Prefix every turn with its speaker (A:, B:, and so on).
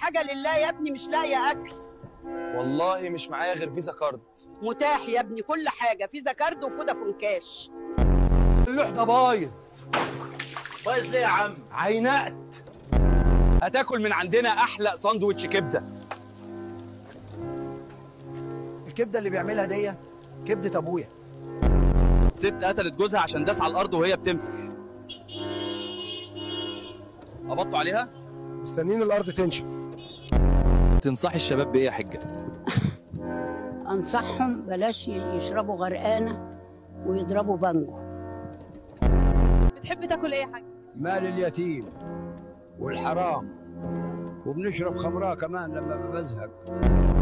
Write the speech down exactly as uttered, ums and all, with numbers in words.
A: حاجه لله يا ابني، مش لاقيه اكل.
B: والله مش معايا غير فيزا كارد.
A: متاح يا ابني كل حاجه، فيزا كارد وفودافون كاش.
C: اللوح ده بايظ.
B: بايظ ليه يا عم؟
C: عينقت.
B: هتاكل من عندنا احلى ساندوتش كبده.
D: الكبده اللي بيعملها دي كبده ابويا.
B: الست قتلت جوزها عشان داس على الارض وهي بتمسح. قبضتوا عليها؟
E: مستنيين الارض تنشف.
B: تنصحي الشباب بايه يا حجه؟
A: انصحهم بلاش يشربوا غرقانه ويضربوا بانجو.
F: بتحب تاكل ايه يا حاج؟
D: مال اليتيم والحرام، وبنشرب خمراه كمان لما بزهق.